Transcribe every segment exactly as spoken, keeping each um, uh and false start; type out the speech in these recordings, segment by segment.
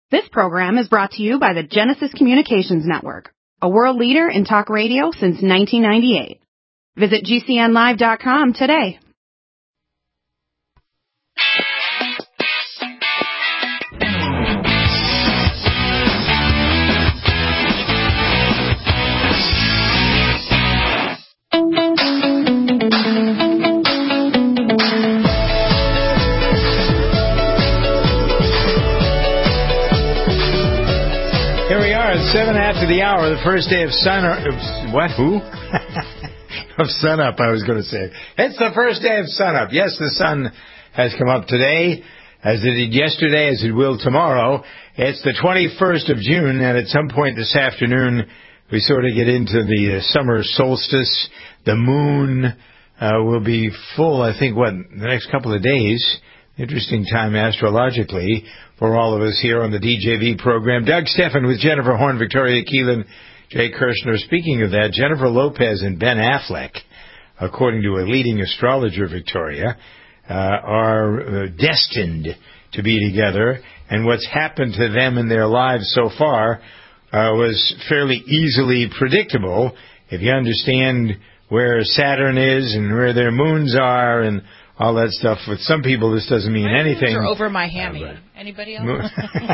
This program is brought to you by the Genesis Communications Network, a world leader in talk radio since nineteen ninety-eight. Visit G C N live dot com today. Here we are at seven after the hour, the first day of sun. What? Who? Of sunup, I was going to say. It's the first day of sunup. Yes, the sun has come up today, as it did yesterday, as it will tomorrow. It's the twenty-first of June, and at some point this afternoon, we sort of get into the uh, summer solstice. The moon uh, will be full, I think, what, the next couple of days. Interesting time astrologically for all of us here on the D J V program. Doug Stephan with Jennifer Horn, Victoria Keelan, Jay Kirshner. Speaking of that, Jennifer Lopez and Ben Affleck, according to a leading astrologer, Victoria, uh, are uh, destined to be together. And what's happened to them in their lives so far uh, was fairly easily predictable. If you understand where Saturn is and where their moons are and all that stuff. With some people, this doesn't mean my anything. Are over my hammy. Uh, Anybody else?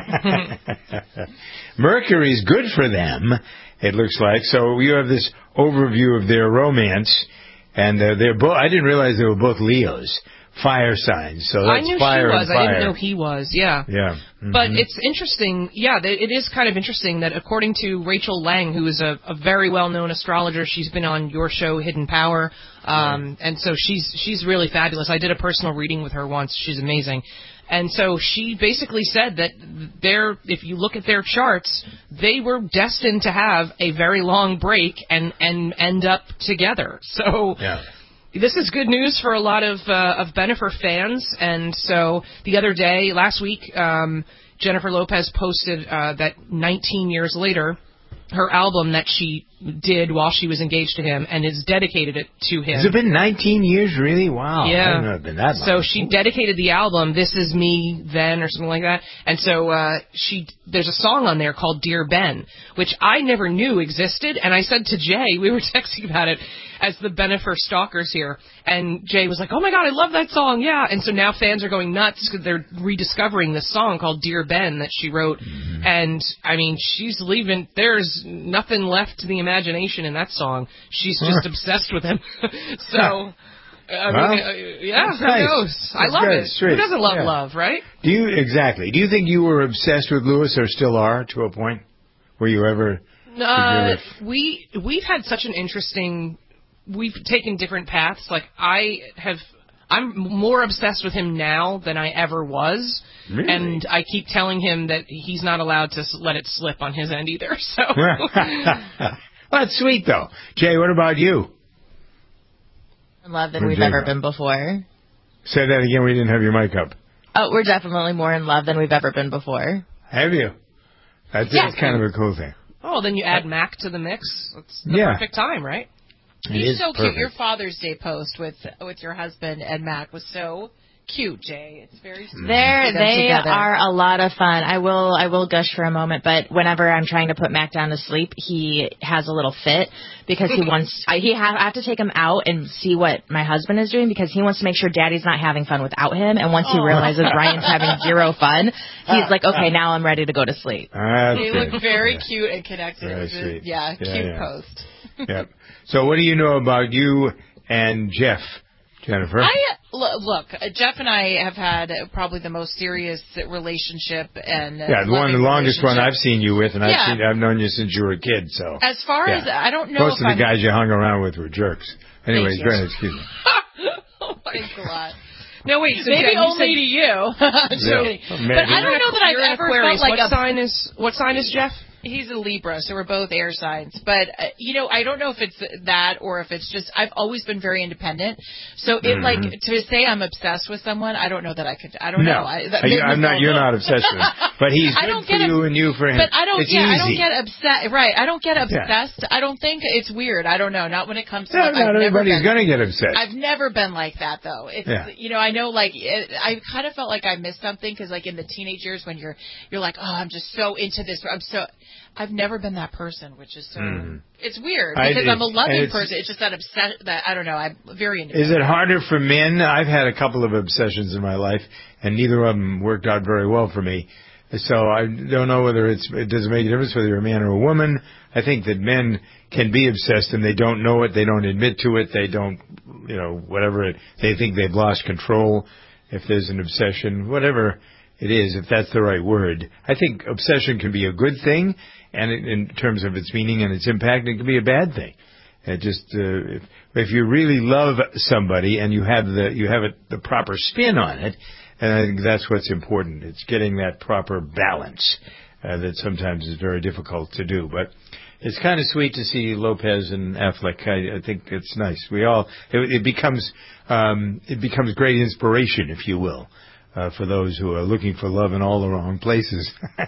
Mercury's good for them, it looks like. So you have this overview of their romance, and uh, they're both. I didn't realize they were both Leos, fire signs. So that's I knew fire she was. and fire. I didn't know he was. Yeah. Yeah. Mm-hmm. But it's interesting. Yeah, it is kind of interesting that according to Rachel Lang, who is a, a very well-known astrologer, she's been on your show, Hidden Power. Um, and so she's she's really fabulous. I did a personal reading with her once. She's amazing. And so she basically said that they're, if you look at their charts, they were destined to have a very long break and, and end up together. So yeah. This is good news for a lot of uh, of Bennifer fans. And so the other day, last week, um, Jennifer Lopez posted uh, that nineteen years later, her album that she did while she was engaged to him, and has dedicated it to him. Has it been nineteen years, really? Wow. Yeah. I didn't know it's been that long. So she dedicated the album, This Is Me Then, or something like that. And so uh, she there's a song on there called Dear Ben, which I never knew existed. And I said to Jay, we were texting about it as the Bennifer stalkers here, and Jay was like, oh my God, I love that song, yeah. And so now fans are going nuts because they're rediscovering this song called Dear Ben that she wrote. Mm-hmm. And, I mean, she's leaving, there's nothing left to the imagination in that song. She's just obsessed with him. So, I well, mean, uh, yeah, who nice. knows? That's I love good. it. Sweet. Who doesn't love yeah. love, right? Do you, exactly. Do you think you were obsessed with Lewis, or still are, to a point? Were you ever? Uh, we, we've had such an interesting... We've taken different paths. Like, I have, I'm more obsessed with him now than I ever was. Really? And I keep telling him that he's not allowed to let it slip on his end either. So well, that's sweet, though. Jay, what about you? In love than Or we've Jay ever go? been before. Say that again. We didn't have your mic up. Oh, we're definitely more in love than we've ever been before. Have you? That's, yeah. that's kind of a cool thing. Oh, then you add Mac to the mix. That's the yeah. perfect time, right? He's so perfect. cute. Your Father's Day post with with your husband and Mac was so cute, Jay. It's very sweet. They're, they together. are a lot of fun. I will I will gush for a moment, but whenever I'm trying to put Mac down to sleep, he has a little fit because he wants. I, he ha- I have to take him out and see what my husband is doing because he wants to make sure Daddy's not having fun without him. And once he realizes Ryan's having zero fun, he's like, okay, now I'm ready to go to sleep. That's they good. look very yeah. cute and connected. Very It was a- sweet. yeah, Yeah, cute yeah. post. Yep. So what do you know about you and Jeff, Jennifer? I l- look, uh, Jeff and I have had uh, probably the most serious relationship, and uh, yeah, the one, the longest one I've seen you with, and yeah. I've seen, I've known you since you were a kid. So as far yeah. as I don't know, most if of the I'm, guys you hung around with were jerks. Anyway, Thank go you. ahead. Excuse me. oh, thanks a lot. No, wait. So Maybe Jen, only you to you. I'm just Yeah. kidding. Maybe. But I don't know that I've You're an ever Aquarius. felt like what a sign is what sign is Jeff? He's a Libra, so we're both air signs. But, uh, you know, I don't know if it's that or if it's just, I've always been very independent. So it, mm-hmm. like, to say I'm obsessed with someone, I don't know that I could, I don't no. know. I, that, I'm not, you're not obsessed with him. But he's I good don't for get you ob- and you for him. But I don't, it's yeah, easy. I don't get upset. Right. I don't get obsessed. Yeah. I don't think it's weird. I don't know. Not when it comes to, no, like, not I've everybody's going to get upset. I've never been like that, though. It's, yeah. you know, I know, like, it, I kind of felt like I missed something because, like, in the teenage years when you're, you're like, oh, I'm just so into this. I'm so, I've never been that person, which is so, mm. it's weird because I, I'm a loving it's, person. It's just that obsession that, I don't know, I'm very independent. Is it harder for men? I've had a couple of obsessions in my life, and neither of them worked out very well for me. So I don't know whether it's, it doesn't make a difference whether you're a man or a woman. I think that men can be obsessed and they don't know it, they don't admit to it, they don't, you know, whatever it, they think they've lost control if there's an obsession, whatever it is, if that's the right word. I think obsession can be a good thing, and it, in terms of its meaning and its impact, it can be a bad thing. It just uh, if, if you really love somebody and you have the you have it, the proper spin on it, and I think that's what's important. It's getting that proper balance uh, that sometimes is very difficult to do. But it's kind of sweet to see Lopez and Affleck. I, I think it's nice. We all it, it becomes um, it becomes great inspiration, if you will. Uh, for those who are looking for love in all the wrong places.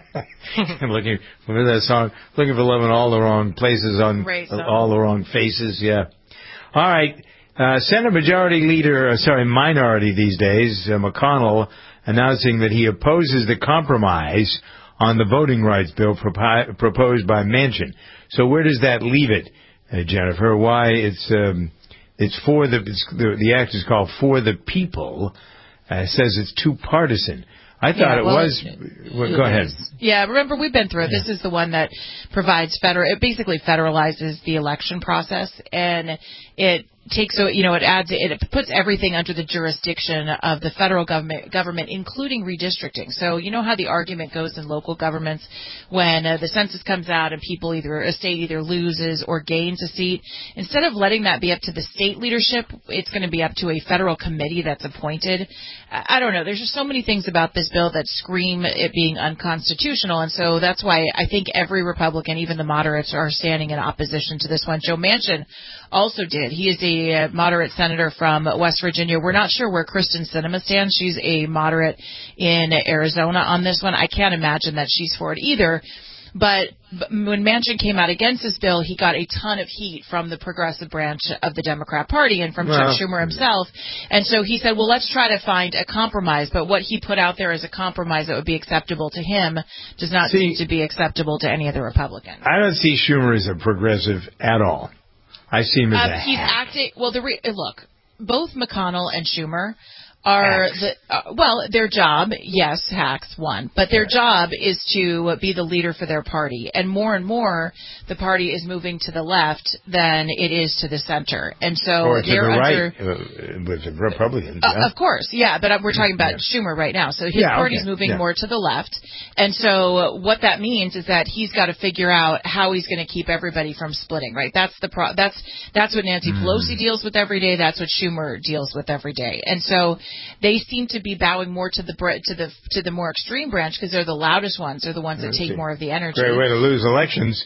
And looking, remember that song? Looking for love in all the wrong places on uh, all the wrong faces, yeah. All right. Uh, Senate Majority Leader, uh, sorry, Minority these days, uh, McConnell, announcing that he opposes the compromise on the voting rights bill propi- proposed by Manchin. So where does that leave it, uh, Jennifer? Why it's, um, it's for the, it's, the, the act is called For the People. Uh, it says it's too partisan. I thought yeah, it well, was. Well, go ahead. Yeah, remember we've been through it. This is the one that provides federal. It basically federalizes the election process, and it takes so you know it adds it puts everything under the jurisdiction of the federal government, government, including redistricting. So you know how the argument goes in local governments when uh, the census comes out and people either a state either loses or gains a seat. Instead of letting that be up to the state leadership, it's going to be up to a federal committee that's appointed. I don't know. There's just so many things about this bill that scream it being unconstitutional, and so that's why I think every Republican, even the moderates, are standing in opposition to this one. Joe Manchin also did. He is a moderate senator from West Virginia. We're not sure where Kristen Sinema stands. She's a moderate in Arizona on this one. I can't imagine that she's for it either. But when Manchin came out against this bill, he got a ton of heat from the progressive branch of the Democrat Party and from well, Chuck Schumer himself. And so he said, well, let's try to find a compromise. But what he put out there as a compromise that would be acceptable to him does not see, seem to be acceptable to any other Republican. I don't see Schumer as a progressive at all. I see him as um, a He's hack. acting, well, the re, look, both McConnell and Schumer are the, uh, well, their job, yes, hacks, one, but their job is to be the leader for their party. And more and more, the party is moving to the left than it is to the center. And so or to they're the under, right uh, with the Republicans. Uh, yeah. Of course, yeah, but we're talking about yeah. Schumer right now. So his yeah, party's okay. moving yeah. more to the left. And so what that means is that he's got to figure out how he's going to keep everybody from splitting, right? That's the pro- that's that's what Nancy mm. Pelosi deals with every day. That's what Schumer deals with every day. And so they seem to be bowing more to the to the to the more extreme branch because they're the loudest ones. They're the ones that take more of the energy. Great way to lose elections.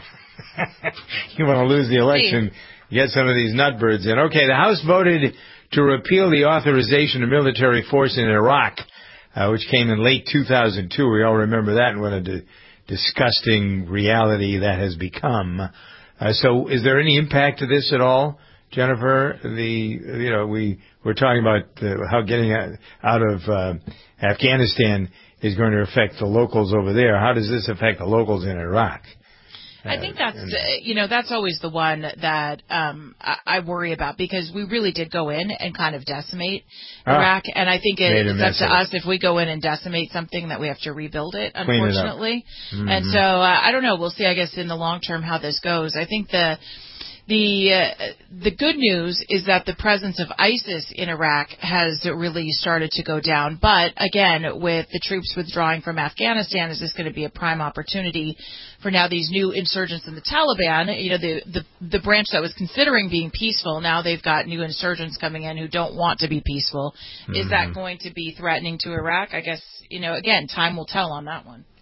You want to lose the election, get some of these nutbirds in. Okay, the House voted to repeal the authorization of military force in Iraq, uh, which came in late two thousand two. We all remember that and what a di- disgusting reality that has become. Uh, so is there any impact to this at all, Jennifer? The you know we we're talking about uh, how getting out, out of uh, Afghanistan is going to affect the locals over there. How does this affect the locals in Iraq? I think that's, uh, you know, that's always the one that um, I, I worry about because we really did go in and kind of decimate ah, Iraq. And I think it, it's up to us if we go in and decimate something that we have to rebuild it, unfortunately. It mm-hmm. And so uh, I don't know. We'll see, I guess, in the long term how this goes. I think the The uh, the good news is that the presence of ISIS in Iraq has really started to go down. But again, with the troops withdrawing from Afghanistan, is this going to be a prime opportunity for now these new insurgents in the Taliban? You know, the, the the branch that was considering being peaceful, now they've got new insurgents coming in who don't want to be peaceful. Mm-hmm. Is that going to be threatening to Iraq? I guess, you know, again, time will tell on that one.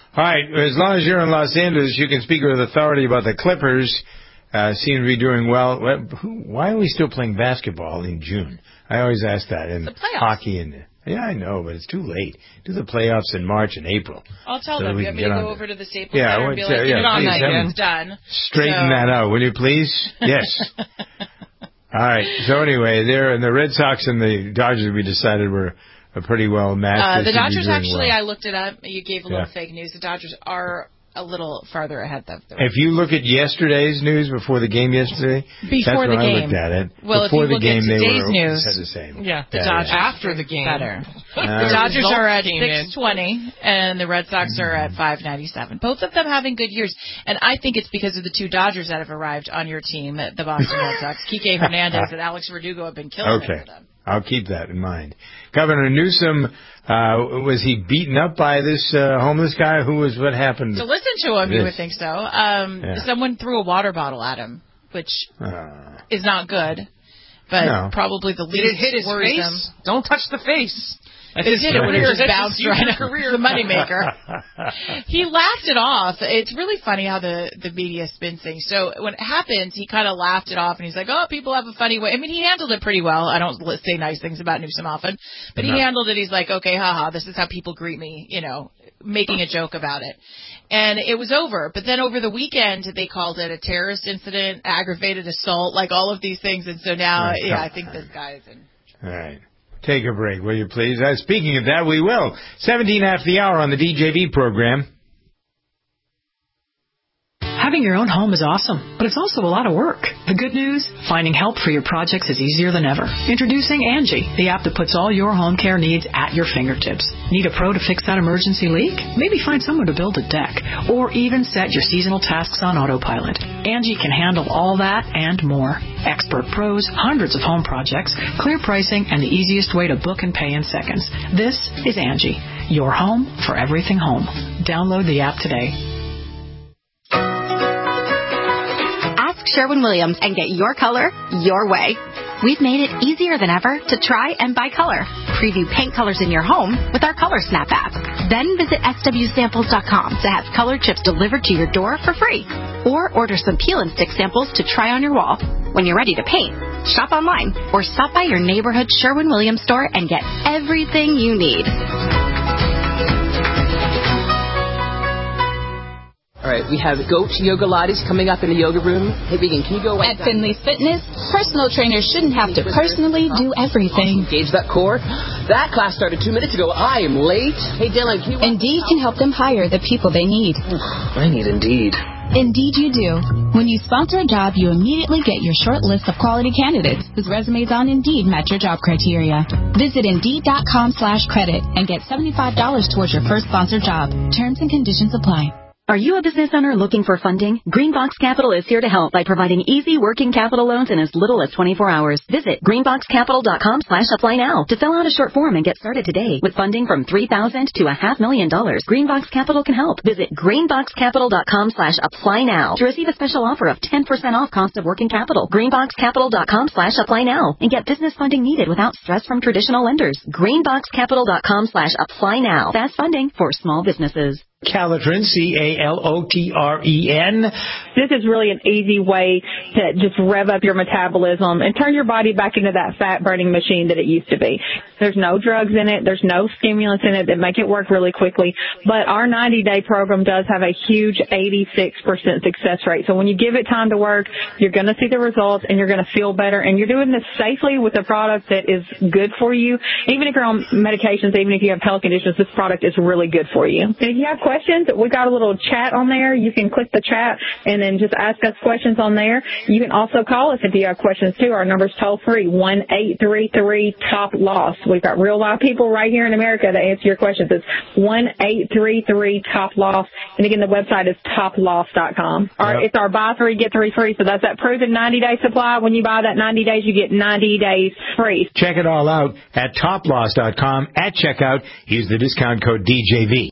All right, as long as you're in Los Angeles, you can speak with authority about the Clippers. Uh, seem to be doing well. Why are we still playing basketball in June? I always ask that. And the playoffs. Hockey and yeah, I know, but it's too late. Do the playoffs in March and April. I'll tell so them. We You can want me to get go on over to the Staples yeah, Center and be like, uh, you yeah, know, please, it's done. Straighten so. that out, will you please? Yes. All right. So anyway, there and the Red Sox and the Dodgers, we decided were a pretty well matched. Uh, the Dodgers actually, well. I looked it up. You gave a little yeah. fake news. The Dodgers are a little farther ahead of the If you look at yesterday's news before the game yesterday, before that's the when game. I looked at it. Well, before if you the look game, at they today's were news, said the same. Yeah, the yeah, Dodgers yeah. after the game. better. Uh, the Dodgers are at came six twenty, and the Red Sox are at five ninety-seven. Both of them having good years, and I think it's because of the two Dodgers that have arrived on your team, the Boston Red Sox. Kike Hernandez and Alex Verdugo have been killing okay. it for them. I'll keep that in mind. Governor Newsom, uh, was he beaten up by this uh, homeless guy? Who was, what happened? To listen to him, this? you would think so. Um, yeah. Someone threw a water bottle at him, which uh, is not good, but no. probably the least Did it hit his worrisome. face? Don't touch the face. That's It did. It would have just bounced right out. career. The moneymaker. He laughed it off. It's really funny how the, the media spins things. So when it happens, he kind of laughed it off, and he's like, oh, people have a funny way. I mean, he handled it pretty well. I don't say nice things about Newsom often, but he no. handled it. He's like, okay, haha, this is how people greet me, you know, making a joke about it. And it was over. But then over the weekend, they called it a terrorist incident, aggravated assault, like all of these things. And so now, right. yeah, I think this guy is in. All right. Take a break, will you please? Uh, speaking of that, we will. seventeen after the hour on the D J V program. Having your own home is awesome, but it's also a lot of work. The good news? Finding help for your projects is easier than ever. Introducing Angie, the app that puts all your home care needs at your fingertips. Need a pro to fix that emergency leak? Maybe find someone to build a deck, or even set your seasonal tasks on autopilot. Angie can handle all that and more. Expert pros, hundreds of home projects, clear pricing, and the easiest way to book and pay in seconds. This is Angie, your home for everything home. Download the app today. Sherwin-Williams and get your color your way. We've made it easier than ever to try and buy color. Preview paint colors in your home with our Color Snap app. Then visit S W samples dot com to have color chips delivered to your door for free. Or order some peel and stick samples to try on your wall. When you're ready to paint, shop online or stop by your neighborhood Sherwin-Williams store and get everything you need. All right, we have Goat Yoga Lattes coming up in the yoga room. Hey, Vegan, can you go... At Finley's Fitness, personal trainers shouldn't have to personally do everything. Engage that core. That class started two minutes ago. I am late. Hey, Dylan, can you... Indeed can help them hire the people they need. I need Indeed. Indeed you do. When you sponsor a job, you immediately get your short list of quality candidates whose resumes on Indeed match your job criteria. Visit Indeed.com slash credit and get seventy-five dollars towards your first sponsored job. Terms and conditions apply. Are you a business owner looking for funding? Greenbox Capital is here to help by providing easy working capital loans in as little as twenty-four hours. Visit greenboxcapital.com slash apply now to fill out a short form and get started today. With funding from three thousand dollars to a half million dollars, Greenbox Capital can help. Visit greenboxcapital.com slash apply now to receive a special offer of ten percent off cost of working capital. Greenboxcapital.com slash apply now and get business funding needed without stress from traditional lenders. Greenboxcapital.com slash apply now. Fast funding for small businesses. Calotren, C A L O T R E N. This is really an easy way to just rev up your metabolism and turn your body back into that fat-burning machine that it used to be. There's no drugs in it. There's no stimulants in it that make it work really quickly. But our ninety-day program does have a huge eighty-six percent success rate. So when you give it time to work, you're going to see the results and you're going to feel better. And you're doing this safely with a product that is good for you. Even if you're on medications, even if you have health conditions, this product is really good for you. And if you have questions, we got a little chat on there. You can click the chat and then just ask us questions on there. You can also call us if you have questions too. Our number's toll free, one eight three three top loss. We've got real live people right here in America to answer your questions. It's one eight three three top loss. And again, the website is top loss dot com. All right, yep. It's our buy three, get three free. So that's that proven ninety day supply. When you buy that ninety days, you get ninety days free. Check it all out at top loss dot com. At checkout, use the discount code D J V.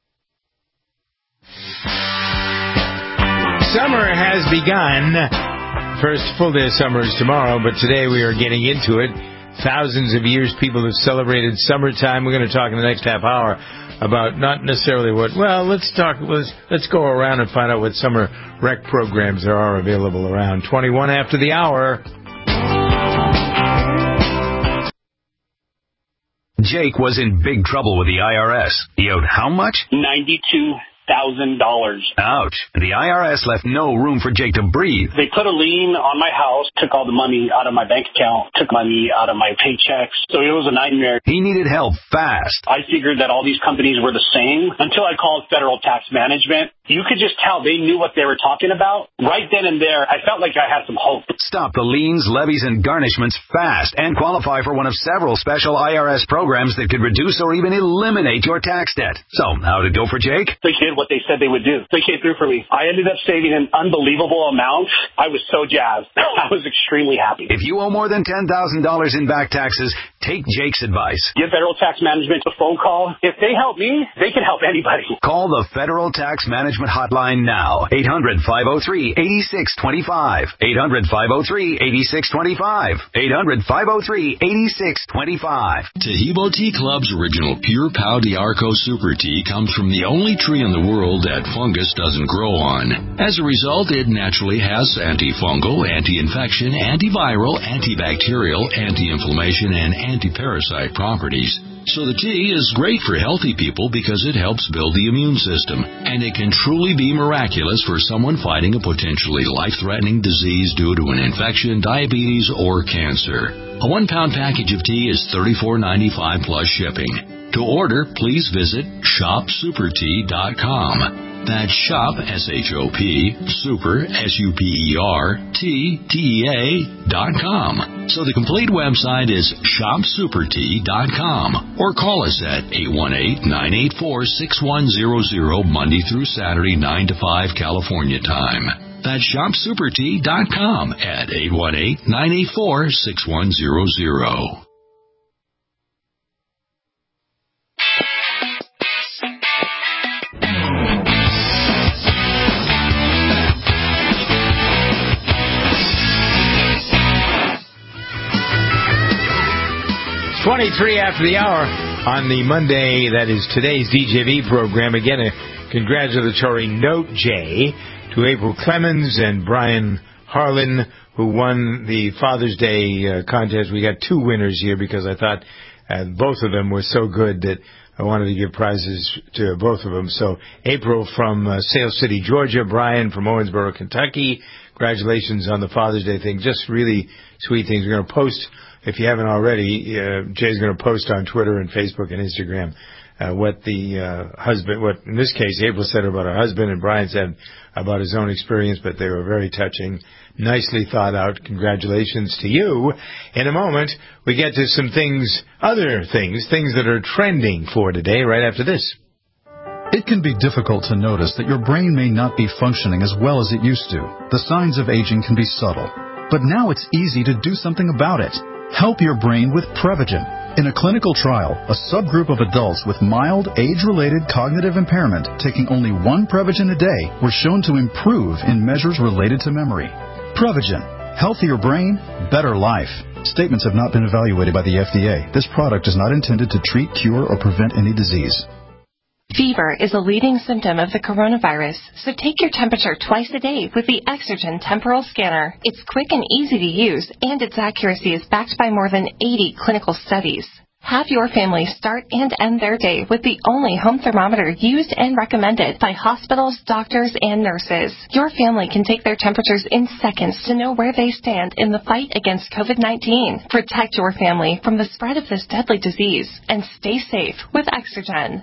Summer has begun. First full day of summer is tomorrow, but today we are getting into it. thousands of years people have celebrated summertime. We're going to talk in the next half hour about not necessarily what, well, let's talk, let's, let's go around and find out what summer rec programs there are available around. twenty-one after the hour. Jake was in big trouble with the I R S. He owed how much? ninety-two thousand dollars. Ouch. The I R S left no room for Jake to breathe. They put a lien on my house, took all the money out of my bank account, took money out of my paychecks. So it was a nightmare. He needed help fast. I figured that all these companies were the same until I called Federal Tax Management. You could just tell they knew what they were talking about. Right then and there, I felt like I had some hope. Stop the liens, levies, and garnishments fast and qualify for one of several special I R S programs that could reduce or even eliminate your tax debt. So, how'd it go for Jake? They did what they said they would do. They came through for me. I ended up saving an unbelievable amount. I was so jazzed. I was extremely happy. If you owe more than ten thousand dollars in back taxes, take Jake's advice. Give Federal Tax Management a phone call. If they help me, they can help anybody. Call the Federal Tax Management Hotline now. eight hundred, five oh three, eight six two five. eight hundred, five oh three, eight six two five. eight hundred, five oh three, eight six two five. Taheebo Tea Club's original Pure Pau D'Arco Super Tea comes from the only tree in the world that fungus doesn't grow on. As a result, it naturally has antifungal, anti-infection, antiviral, antibacterial, anti-inflammation, and anti-parasite properties. So the tea is great for healthy people because it helps build the immune system, and it can truly be miraculous for someone fighting a potentially life-threatening disease due to an infection, diabetes, or cancer. A one-pound package of tea is thirty-four ninety-five plus shipping. To order, please visit shop super tea dot com. That's shop, S H O P, super, S U P E R, T, T E A, dot com. So the complete website is shop super tea dot com. Or call us at eight one eight, nine eight four, six one zero zero Monday through Saturday, nine to five California time. That's shop super tea dot com at eight one eight, nine eight four, six one zero zero. twenty-three after the hour on the Monday, that is today's D J V program. Again, a congratulatory note, Jay, to April Clemens and Brian Harlan, who won the Father's Day uh, contest. We got two winners here because I thought uh, both of them were so good that I wanted to give prizes to both of them. So April from uh, Sale City, Georgia, Brian from Owensboro, Kentucky. Congratulations on the Father's Day thing. Just really sweet things. We're going to post, if you haven't already, uh, Jay's going to post on Twitter and Facebook and Instagram uh, what the uh, husband, what in this case April said about her husband and Brian said about his own experience, but they were very touching, nicely thought out. Congratulations to you. In a moment, we get to some things, other things, things that are trending for today right after this. It can be difficult to notice that your brain may not be functioning as well as it used to. The signs of aging can be subtle, but now it's easy to do something about it. Help your brain with Prevagen. In a clinical trial, a subgroup of adults with mild age-related cognitive impairment taking only one Prevagen a day were shown to improve in measures related to memory. Prevagen. Healthier brain, better life. Statements have not been evaluated by the F D A. This product is not intended to treat, cure, or prevent any disease. Fever is a leading symptom of the coronavirus, so take your temperature twice a day with the Exergen Temporal Scanner. It's quick and easy to use, and its accuracy is backed by more than eighty clinical studies. Have your family start and end their day with the only home thermometer used and recommended by hospitals, doctors, and nurses. Your family can take their temperatures in seconds to know where they stand in the fight against COVID nineteen. Protect your family from the spread of this deadly disease, and stay safe with Exergen.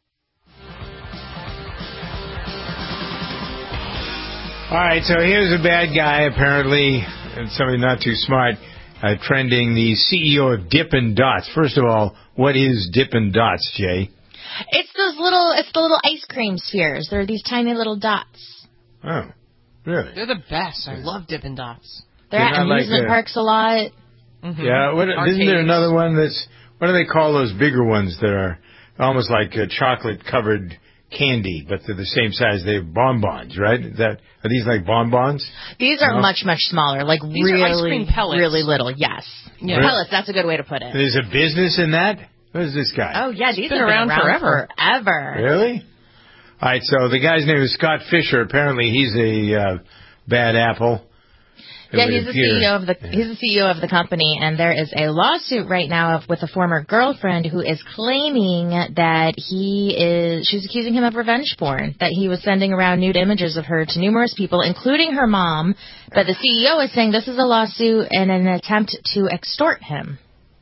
All right, so here's a bad guy, apparently, and somebody not too smart, uh, trending the C E O of Dippin' Dots. First of all, what is Dippin' Dots, Jay? It's those little, it's the little ice cream spheres. They're these tiny little dots. Oh, really? They're the best. I love Dippin' Dots. They're, They're at amusement like parks a lot. Mm-hmm. Yeah, what, isn't there another one that's, what do they call those bigger ones that are almost like uh, chocolate-covered candy, but they're the same size. They're bonbons, right? Is that are these like bonbons? These are no? much, much smaller, like These really, are ice cream pellets. really little. Yes, Yeah. Really? Pellets. That's a good way to put it. There's a business in that? What is this guy? Oh yeah, these been have around been around forever. Forever. Really? All right, so the guy's name is Scott Fisher. Apparently he's a uh, bad apple. It Yeah, would he's the appear. C E O of the Yeah. he's the C E O of the company, and there is a lawsuit right now of, with a former girlfriend who is claiming that he is she's accusing him of revenge porn, that he was sending around nude images of her to numerous people, including her mom. But the C E O is saying this is a lawsuit and an attempt to extort him.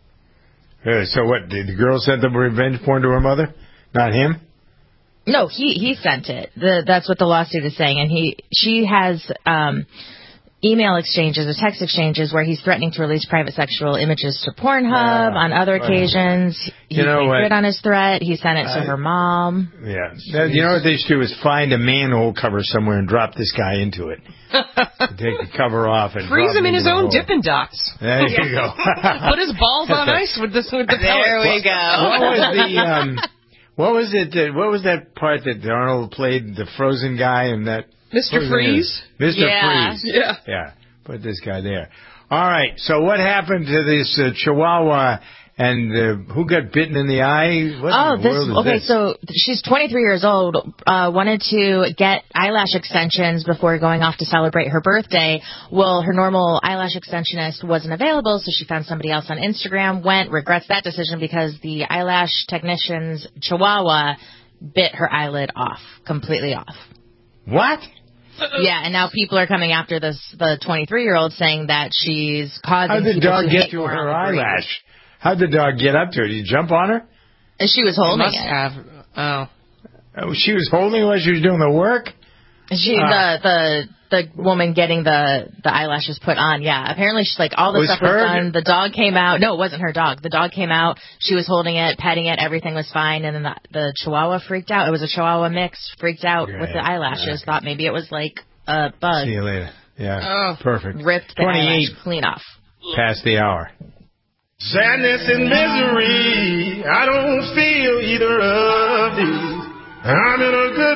Uh, so what, did the girl send the revenge porn to her mother? Not him? No, he he sent it. The, that's what the lawsuit is saying, and he she has um, email exchanges or text exchanges where he's threatening to release private sexual images to Pornhub. Uh, on other well, occasions, he you know what? agreed on his threat. He sent it to I- her mom. Yeah. Now, you know what they should do is find a manhole cover somewhere and drop this guy into it. Take the cover off and Freeze drop him in into his the own hole. Dippin' Dots. There you go. Put his balls on ice with this with the There pellets. we go. What was the um, what was it? Uh, what was that part that Arnold played, the Frozen guy, and that Mister what was Freeze? that? Mister Yeah. Freeze. Yeah. Yeah. Put this guy there. All right. So what happened to this uh, Chihuahua? And uh, who got bitten in the eye? What Oh, in the this world is okay. this? So she's twenty-three years old. Uh, wanted to get eyelash extensions before going off to celebrate her birthday. Well, her normal eyelash extensionist wasn't available, so she found somebody else on Instagram. Went, regrets that decision because the eyelash technician's Chihuahua bit her eyelid off, completely off. What? Yeah, and now people are coming after this the twenty-three-year-old, saying that she's causing How'd the people dog to get hate to more her on the breed. eyelash? How'd the dog get up to her? Did you jump on her? And she was holding must it. have. Oh. Oh, she was holding it while she was doing the work? She Uh, the the the woman getting the the eyelashes put on. Yeah, apparently she's like all the Was stuff her- was done. The dog came out. No, it wasn't her dog. The dog came out. She was holding it, petting it. Everything was fine. And then the, the Chihuahua freaked out. It was a Chihuahua mix. Freaked out Great. with the eyelashes. Okay. Thought maybe it was like a bug. See you later. Yeah. Oh. Perfect. Ripped the twenty-eight eyelash clean off. past the hour. Sadness and misery, I don't feel either of these. I'm in a good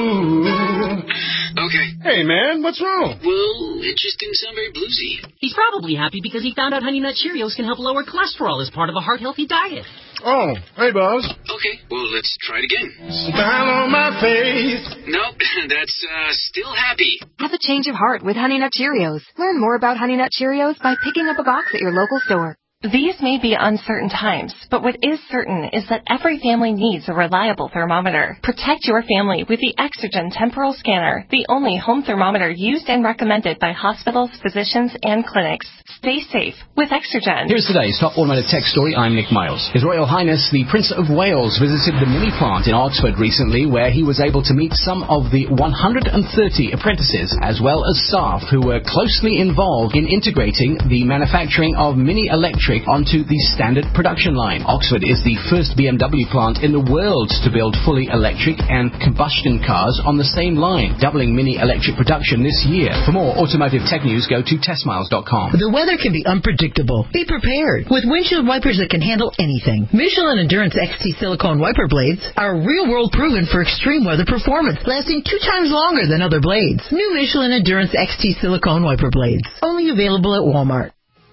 mood. Okay. Hey, man, what's wrong? Well, it just didn't sound very bluesy. He's probably happy because he found out Honey Nut Cheerios can help lower cholesterol as part of a heart-healthy diet. Oh, hey, Buzz. Okay, well, let's try it again. Smile on my face. Nope, that's, uh, still happy. Have a change of heart with Honey Nut Cheerios. Learn more about Honey Nut Cheerios by picking up a box at your local store. These may be uncertain times, but what is certain is that every family needs a reliable thermometer. Protect your family with the Exergen Temporal Scanner, the only home thermometer used and recommended by hospitals, physicians, and clinics. Stay safe with Exergen. Here's today's top automated tech story. I'm Nick Miles. His Royal Highness, the Prince of Wales, visited the mini plant in Oxford recently, where he was able to meet some of the one hundred thirty apprentices, as well as staff who were closely involved in integrating the manufacturing of mini electric onto the standard production line. Oxford is the first B M W plant in the world to build fully electric and combustion cars on the same line, doubling mini electric production this year. For more automotive tech news, go to test miles dot com. The weather can be unpredictable. Be prepared with windshield wipers that can handle anything. Michelin Endurance X T silicone wiper blades are real-world proven for extreme weather performance, lasting two times longer than other blades. New Michelin Endurance X T silicone wiper blades, only available at Walmart.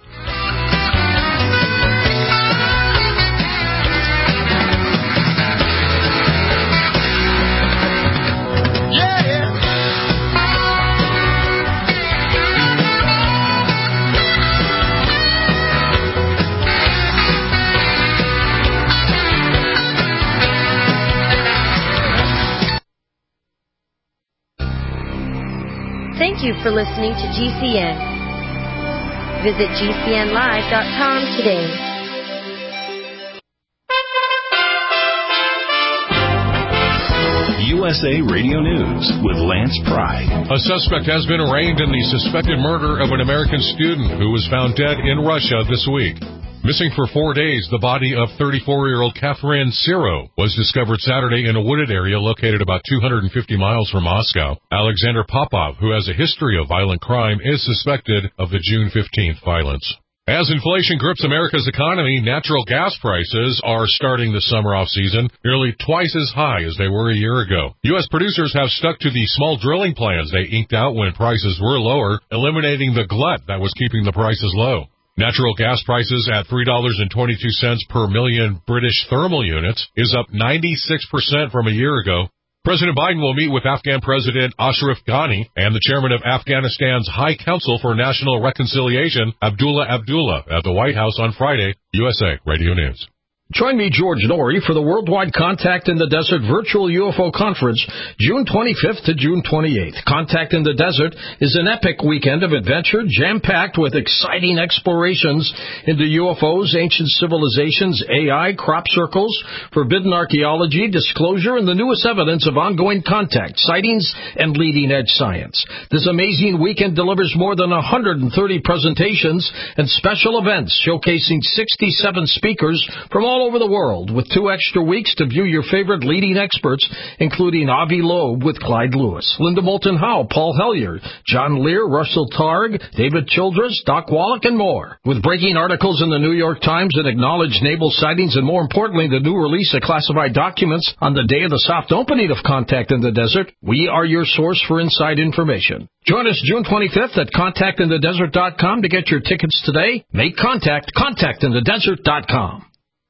Thank you for listening to G C N. Visit G C N live dot com today. U S A Radio News with Lance Pry. A suspect has been arraigned in the suspected murder of an American student who was found dead in Russia this week. Missing for four days, the body of thirty-four-year-old Catherine Siro was discovered Saturday in a wooded area located about two hundred fifty miles from Moscow. Alexander Popov, who has a history of violent crime, is suspected of the June fifteenth violence. As inflation grips America's economy, natural gas prices are starting the summer off season nearly twice as high as they were a year ago. U S producers have stuck to the small drilling plans they inked out when prices were lower, eliminating the glut that was keeping the prices low. Natural gas prices at three dollars and twenty-two cents per million British thermal units is up ninety-six percent from a year ago. President Biden will meet with Afghan President Ashraf Ghani and the chairman of Afghanistan's High Council for National Reconciliation, Abdullah Abdullah, at the White House on Friday. U S A Radio News. Join me, George Norrie, for the Worldwide Contact in the Desert Virtual U F O Conference, June twenty-fifth to June twenty-eighth. Contact in the Desert is an epic weekend of adventure, jam-packed with exciting explorations into U F Os, ancient civilizations, A I, crop circles, forbidden archaeology, disclosure, and the newest evidence of ongoing contact, sightings, and leading-edge science. This amazing weekend delivers more than one hundred thirty presentations and special events showcasing sixty-seven speakers from all over the world, with two extra weeks to view your favorite leading experts, including Avi Loeb with Clyde Lewis, Linda Moulton Howe, Paul Hellyer, John Lear, Russell Targ, David Childress, Doc Wallach, and more. With breaking articles in the New York Times and acknowledged naval sightings, and more importantly, the new release of classified documents on the day of the soft opening of Contact in the Desert, we are your source for inside information. Join us June twenty-fifth at contact in the desert dot com to get your tickets today. Make contact, contact in the desert dot com.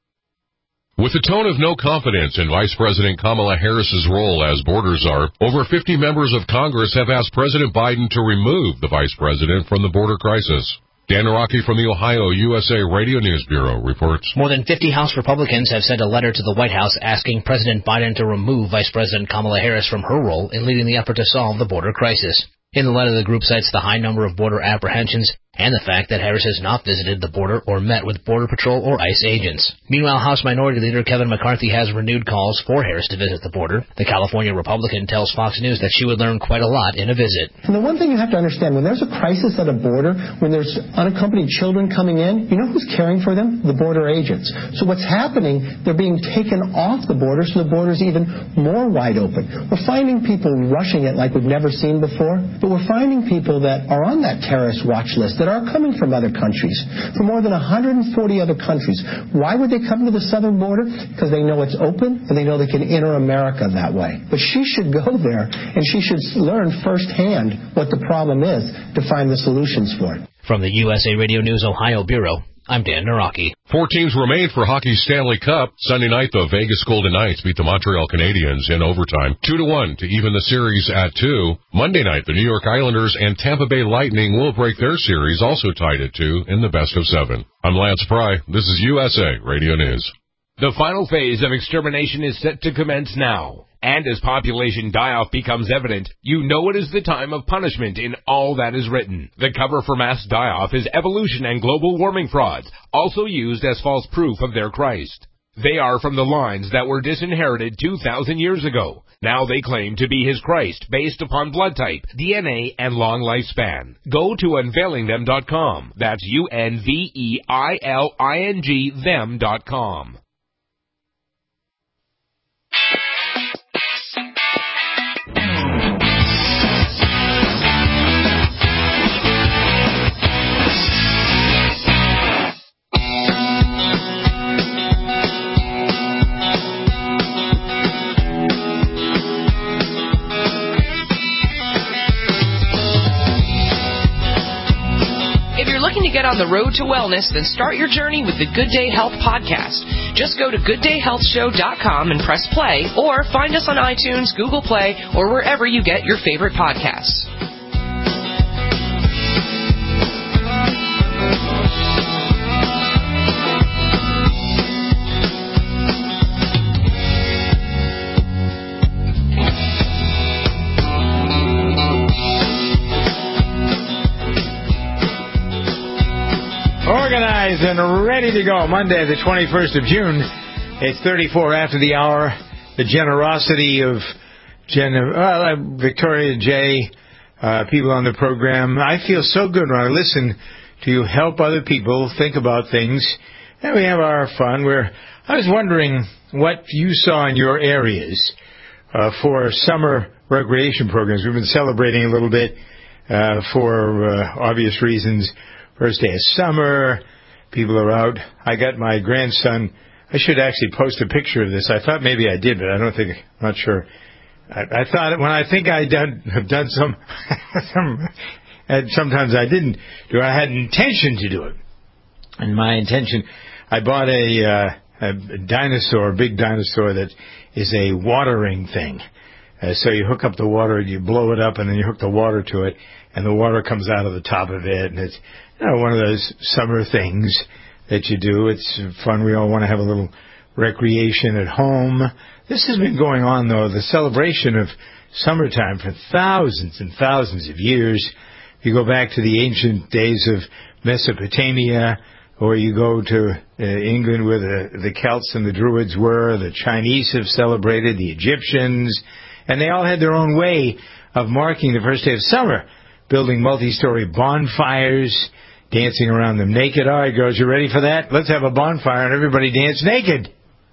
With a tone of no confidence in Vice President Kamala Harris's role as border czar, over fifty members of Congress have asked President Biden to remove the Vice President from the border crisis. Dan Naraki from the Ohio U S A Radio News Bureau reports. More than fifty House Republicans have sent a letter to the White House asking President Biden to remove Vice President Kamala Harris from her role in leading the effort to solve the border crisis. In the letter, the group cites the high number of border apprehensions and the fact that Harris has not visited the border or met with Border Patrol or ICE agents. Meanwhile, House Minority Leader Kevin McCarthy has renewed calls for Harris to visit the border. The California Republican tells Fox News that she would learn quite a lot in a visit. And the one thing you have to understand, when there's a crisis at a border, when there's unaccompanied children coming in, you know who's caring for them? The border agents. So what's happening, they're being taken off the border, so the border's even more wide open. We're finding people rushing it like we've never seen before, but we're finding people that are on that terrorist watch list that are coming from other countries, from more than one hundred forty other countries. Why would they come to the southern border? Because they know it's open and they know they can enter America that way. But she should go there and she should learn firsthand what the problem is to find the solutions for it. From the U S A Radio News Ohio Bureau, I'm Dan Naraki. Four teams remain for hockey's Stanley Cup. Sunday night, the Vegas Golden Knights beat the Montreal Canadiens in overtime, two to one to even the series at two. Monday night, the New York Islanders and Tampa Bay Lightning will break their series, also tied at two, in the best of seven. I'm Lance Pry. This is U S A Radio News. The final phase of extermination is set to commence now. And as population die-off becomes evident, you know it is the time of punishment in all that is written. The cover for mass die-off is evolution and global warming frauds, also used as false proof of their Christ. They are from the lines that were disinherited two thousand years ago. Now they claim to be his Christ based upon blood type, D N A, and long lifespan. Go to unveiling them dot com. That's U N V E I L I N G them dot com. To get on the road to wellness, then start your journey with the Good Day Health podcast. Just go to good day health show dot com and press play, or find us on iTunes, Google Play, or wherever you get your favorite podcasts. Organized and ready to go. Monday, the twenty-first of June. It's thirty-four after the hour. The generosity of Jen, uh, Victoria J, uh, people on the program. I feel so good when I listen to help other people think about things. And we have our fun. We're, I was wondering what you saw in your areas uh, for summer recreation programs. We've been celebrating a little bit uh, for uh, obvious reasons First day of summer. People are out. I got my grandson. I should actually post a picture of this. I thought maybe I did, but I don't think, I'm not sure. I, I thought when I think I done, have done some, some, and sometimes I didn't do it. I had an intention to do it. And my intention, I bought a, uh, a dinosaur, a big dinosaur that is a watering thing. Uh, so you hook up the water, you blow it up, and then you hook the water to it, and the water comes out of the top of it, and it's, you know, one of those summer things that you do. It's fun. We all want to have a little recreation at home. This has been going on, though, the celebration of summertime for thousands and thousands of years. If you go back to the ancient days of Mesopotamia, or you go to uh, England where the, the Celts and the Druids were, the Chinese have celebrated, the Egyptians, and they all had their own way of marking the first day of summer, building multi-story bonfires, dancing around them naked. All right, girls, you ready for that? Let's have a bonfire and everybody dance naked.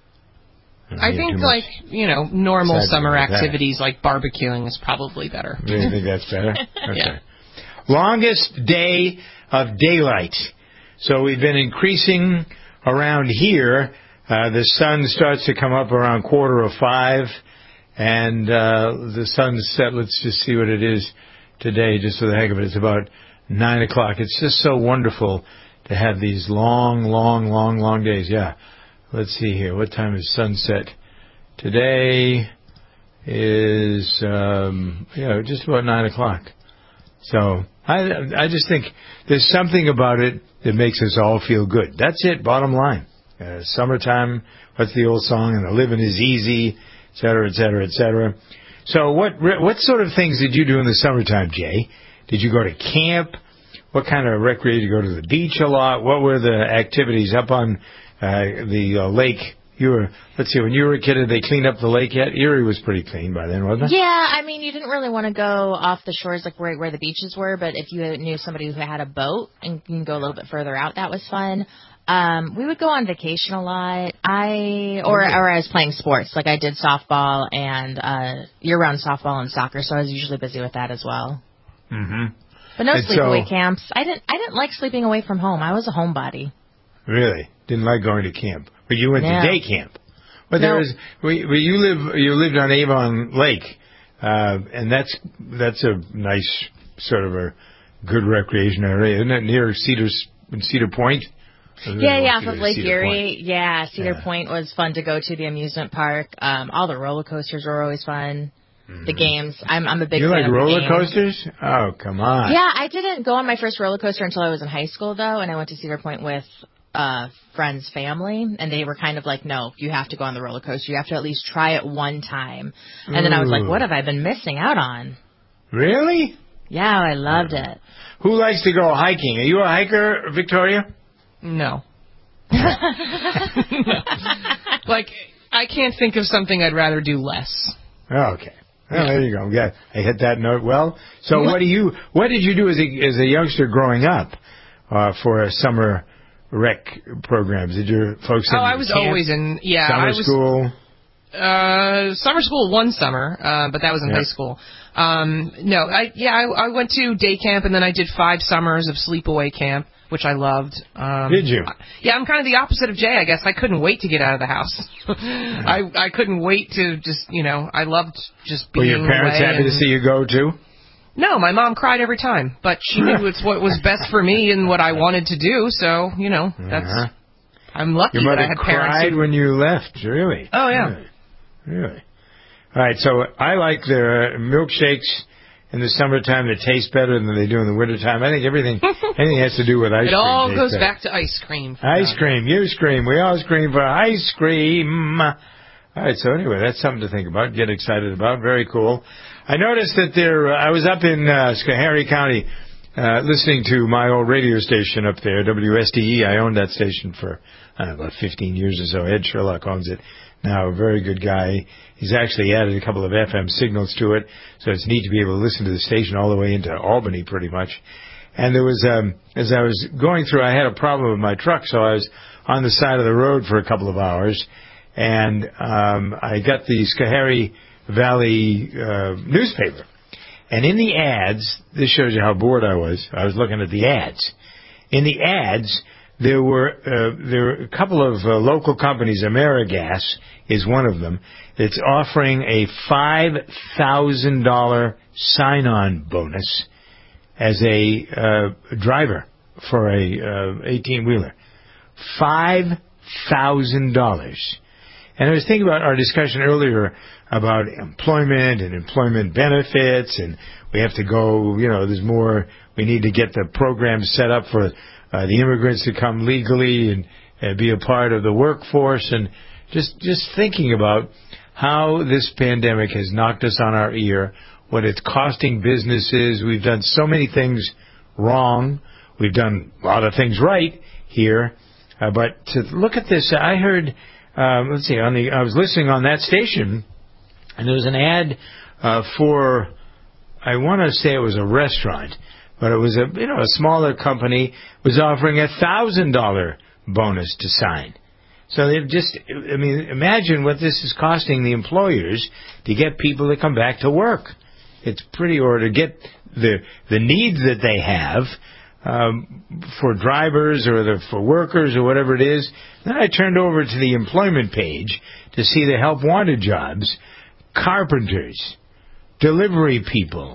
I think, like, you know, normal Sad summer like activities like barbecuing is probably better. You really think that's better? Okay. Yeah. Longest day of daylight. So we've been increasing around here. Uh, the sun starts to come up around quarter of five, and uh, the sun's set. Let's just see what it is today, just for the heck of it. It's about nine o'clock. It's just so wonderful to have these long, long, long, long days. Yeah. Let's see here. What time is sunset? Today is, um, you know, just about nine o'clock. So I, I just think there's something about it that makes us all feel good. That's it, bottom line. Uh, summertime, what's the old song? And the living is easy, et cetera, et cetera, et cetera. So what, what sort of things did you do in the summertime, Jay? Did you go to camp? What kind of recreation? Did you go to the beach a lot? What were the activities up on uh, the uh, lake? You were, let's see, when you were a kid, did they clean up the lake yet? Erie was pretty clean by then, wasn't it? Yeah, I mean, you didn't really want to go off the shores like where, where the beaches were, but if you knew somebody who had a boat and you can go a little bit further out, that was fun. Um, we would go on vacation a lot. I or or I was playing sports, like I did softball and uh, year-round softball and soccer, so I was usually busy with that as well. Mm-hmm. But no And sleepaway so- camps. I didn't. I didn't like sleeping away from home. I was a homebody. Really? Didn't like going to camp. But you went No. to day camp. But there No. was, we, we, you live, you lived on Avon Lake, uh, and that's, that's a nice sort of a good recreation area, isn't it? Near Cedars, Cedar Point? Yeah, yeah, off of Lake Cedar Erie. Point. Yeah, Cedar Yeah. Point was fun to go to. The amusement park. Um, all the roller coasters were always fun. The games. I'm I'm a big You fan like of the roller games. coasters? Oh, come on. Yeah, I didn't go on my first roller coaster until I was in high school, though, and I went to Cedar Point with uh friend's family, and they were kind of like, no, you have to go on the roller coaster. You have to at least try it one time. And then I was like, Ooh. what have I been missing out on? Really? Yeah, I loved it. Who likes to go hiking? Are you a hiker, Victoria? No. Like, I can't think of something I'd rather do less. Oh, okay. Well, there you go. Yeah, I hit that note well. So what do you, what did you do as a, as a youngster growing up, uh, for summer rec programs? Did your folks send Oh, you I to was camp? always in, yeah. Summer I was, school? Uh, summer school one summer, uh, but that was in Yeah. high school. Um, no, I, yeah, I, I went to day camp and then I did five summers of sleepaway camp, which I loved. Um, Did you? Yeah, I'm kind of the opposite of Jay, I guess. I couldn't wait to get out of the house. I, I couldn't wait to just, you know, I loved just Were being your parents away happy to and- see you go too? No, my mom cried every time, but she knew it's what was best for me and what I wanted to do, so, you know, that's, Uh-huh. I'm lucky Your that mother I had parents cried who- when you left, really? Oh, yeah. Really? Really? All right, so I like the milkshakes in the summertime that taste better than they do in the wintertime. I think everything anything has to do with ice It cream. all tastes goes better. back to ice cream. Ice cream, you scream, we all scream for ice cream. All right, so anyway, that's something to think about, get excited about. Very cool. I noticed that there, uh, I was up in uh, Schoharie County uh, listening to my old radio station up there, W S D E. I owned that station for uh, about fifteen years or so. Ed Sherlock owns it now, a very good guy. He's actually added a couple of F M signals to it, so it's neat to be able to listen to the station all the way into Albany pretty much. And there was, um, as I was going through, I had a problem with my truck, so I was on the side of the road for a couple of hours, and um, I got the Schoharie Valley uh, newspaper. And in the ads, this shows you how bored I was. I was looking at the ads. in the ads, there were uh, there were a couple of uh, local companies. AmeriGas is one of them. It's offering a five thousand dollars sign-on bonus as a uh, driver for a eighteen-wheeler. Five thousand dollars. And I was thinking about our discussion earlier about employment and employment benefits, and we have to go, you know, there's more, we need to get the program set up for uh, the immigrants to come legally and, and be a part of the workforce, and just just thinking about how this pandemic has knocked us on our ear, what it's costing businesses. We've done so many things wrong. We've done a lot of things right here. Uh, but to look at this, I heard, uh, let's see, on the, I was listening on that station, and there was an ad uh, for, I want to say it was a restaurant, but it was a, you know, a smaller company was offering a thousand dollar bonus to sign. So they've just, I mean, imagine what this is costing the employers to get people to come back to work. It's pretty, or to get the the needs that they have um, for drivers or the, for workers or whatever it is. Then I turned over to the employment page to see the help wanted jobs, carpenters, delivery people.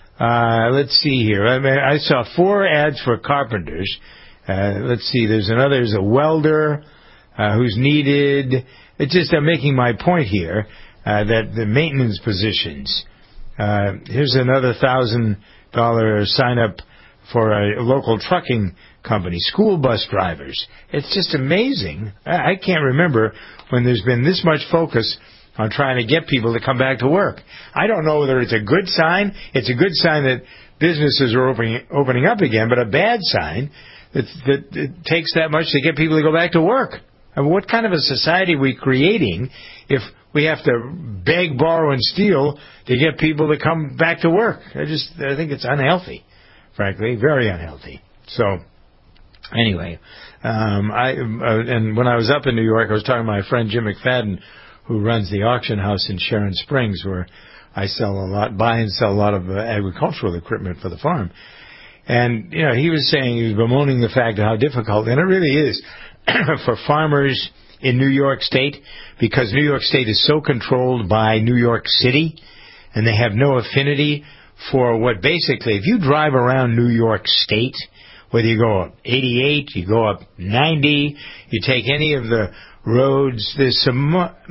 Uh, let's see here. I, mean, I saw four ads for carpenters. Uh, let's see. There's another. There's a welder uh, who's needed. It's just I'm making my point here uh, that the maintenance positions. Uh, here's another thousand dollar sign up for a local trucking company. School bus drivers. It's just amazing. I, I can't remember when there's been this much focus on trying to get people to come back to work. I don't know whether it's a good sign. It's a good sign that businesses are opening opening up again, but a bad sign that, that it takes that much to get people to go back to work. I mean, what kind of a society are we creating if we have to beg, borrow, and steal to get people to come back to work? I just I think it's unhealthy, frankly, very unhealthy. So, anyway, um, I uh, and when I was up in New York, I was talking to my friend Jim McFadden, who runs the auction house in Sharon Springs, where I sell a lot, buy and sell a lot of uh, agricultural equipment for the farm. And, you know, he was saying, he was bemoaning the fact of how difficult, and it really is, for farmers in New York State, because New York State is so controlled by New York City, and they have no affinity for what basically, if you drive around New York State, whether you go up eighty-eight, you go up ninety, you take any of the roads, there's some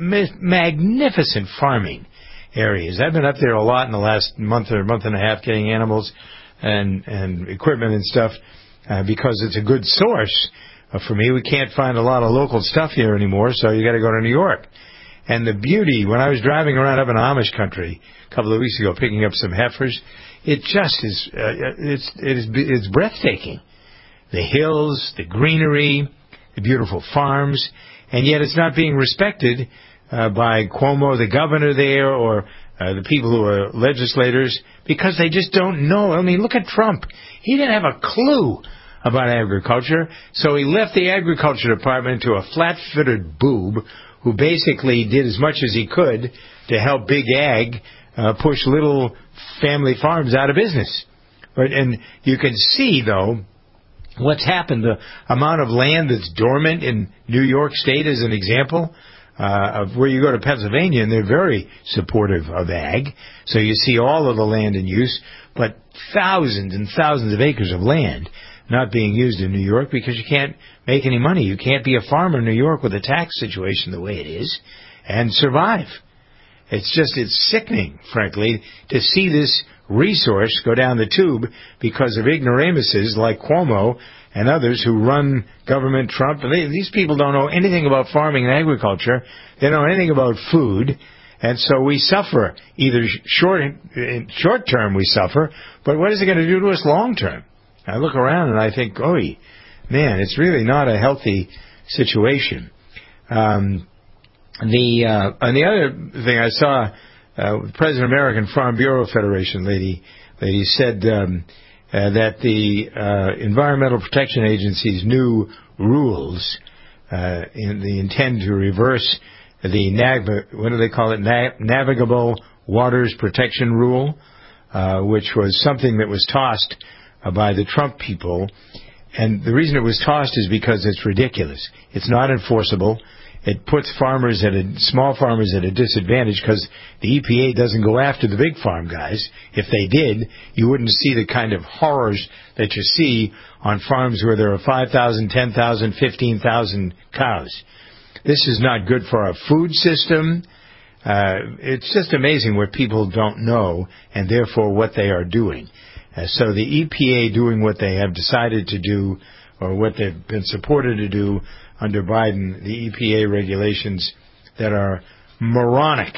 magnificent farming areas. I've been up there a lot in the last month or month and a half getting animals and, and equipment and stuff uh, because it's a good source uh, for me. We can't find a lot of local stuff here anymore, so you got to go to New York. And the beauty, when I was driving around up in Amish country a couple of weeks ago picking up some heifers, it just is, uh, it's, it is, it's breathtaking. The hills, the greenery, the beautiful farms, and yet it's not being respected uh, by Cuomo, the governor there, or uh, the people who are legislators, because they just don't know. I mean, look at Trump. He didn't have a clue about agriculture, so he left the agriculture department to a flat-footed boob who basically did as much as he could to help big ag uh, push little family farms out of business. But, and you can see, though, what's happened, the amount of land that's dormant in New York State as an example uh, of where you go to Pennsylvania, and they're very supportive of ag. So you see all of the land in use, but thousands and thousands of acres of land not being used in New York because you can't make any money. You can't be a farmer in New York with the tax situation the way it is and survive. It's just, it's sickening, frankly, to see this resource go down the tube because of ignoramuses like Cuomo and others who run government Trump. They, these people don't know anything about farming and agriculture. They don't know anything about food. And so we suffer. Either short, in short term we suffer, but what is it going to do to us long term? I look around and I think, oh, man, it's really not a healthy situation. Um, the uh, and the other thing I saw, uh, the President of American Farm Bureau Federation lady, lady said um, uh, that the uh, Environmental Protection Agency's new rules, uh, in the intend to reverse the nav- what do they call it, Na- Navigable Waters Protection Rule, uh, which was something that was tossed by the Trump people, and the reason it was tossed is because it's ridiculous. It's not enforceable. It puts farmers at a, small farmers at a disadvantage because the E P A doesn't go after the big farm guys. If they did, you wouldn't see the kind of horrors that you see on farms where there are five thousand, ten thousand, fifteen thousand cows. This is not good for our food system. Uh, it's just amazing what people don't know and therefore what they are doing. Uh, so the E P A doing what they have decided to do or what they've been supported to do under Biden, the E P A regulations that are moronic.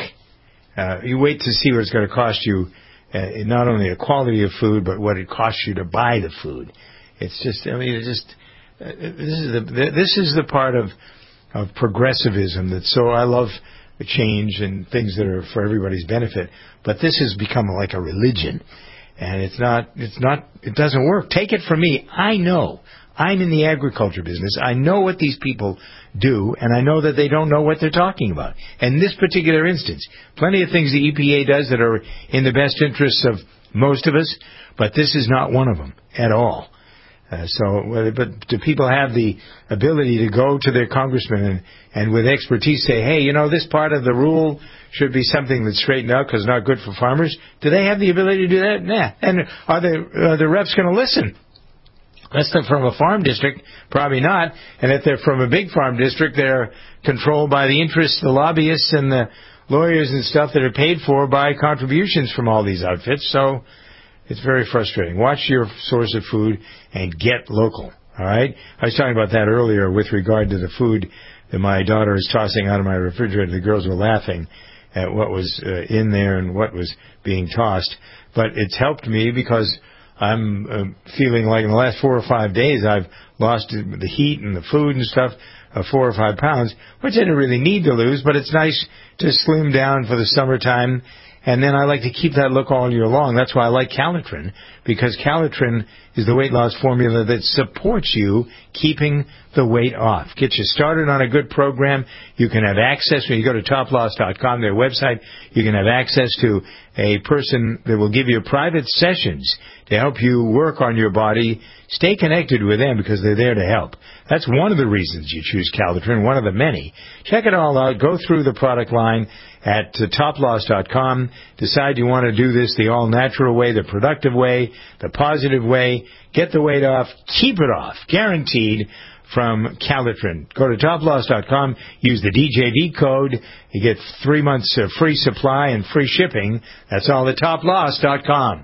Uh, you wait to see what it's going to cost you, uh, not only the quality of food, but what it costs you to buy the food. It's just, I mean, it's just, uh, this is the, this is the part of, of progressivism that so I love change and things that are for everybody's benefit, but this has become like a religion, and it's not, it's not, it doesn't work. Take it from me. I know. I'm in the agriculture business. I know what these people do, and I know that they don't know what they're talking about. In this particular instance, plenty of things the E P A does that are in the best interests of most of us, but this is not one of them at all. Uh, so, but do people have the ability to go to their congressman and, and with expertise say, hey, you know, this part of the rule should be something that's straightened out because it's not good for farmers? Do they have the ability to do that? Nah. And are the, are the reps going to listen? Unless they're from a farm district, probably not. And if they're from a big farm district, they're controlled by the interests, the lobbyists, and the lawyers and stuff that are paid for by contributions from all these outfits. So it's very frustrating. Watch your source of food and get local. All right? I was talking about that earlier with regard to the food that my daughter is tossing out of my refrigerator. The girls were laughing at what was uh, in there and what was being tossed. But it's helped me because I'm uh, feeling like in the last four or five days I've lost the heat and the food and stuff, uh, four or five pounds, which I didn't really need to lose, but it's nice to slim down for the summertime. And then I like to keep that look all year long. That's why I like Calitrin, because Calitrin is the weight loss formula that supports you keeping the weight off. Get you started on a good program. You can have access, when you go to top loss dot com, their website, you can have access to a person that will give you private sessions to help you work on your body. Stay connected with them because they're there to help. That's one of the reasons you choose Calitrin, one of the many. Check it all out. Go through the product line at uh, top loss dot com. Decide you want to do this the all-natural way, the productive way, the positive way. Get the weight off. Keep it off. Guaranteed from Calitrin. Go to top loss dot com. Use the D J V code. You get three months of free supply and free shipping. That's all at top loss dot com.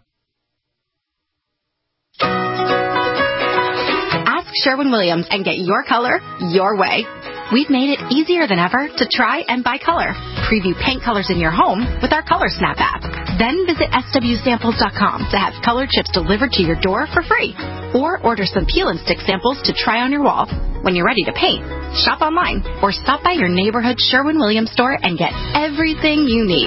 Sherwin-Williams and get your color your way. We've made it easier than ever to try and buy color. Preview paint colors in your home with our Color Snap app. Then visit S W samples dot com to have color chips delivered to your door for free. Or order some peel and stick samples to try on your wall. When you're ready to paint, shop online or stop by your neighborhood Sherwin-Williams store and get everything you need.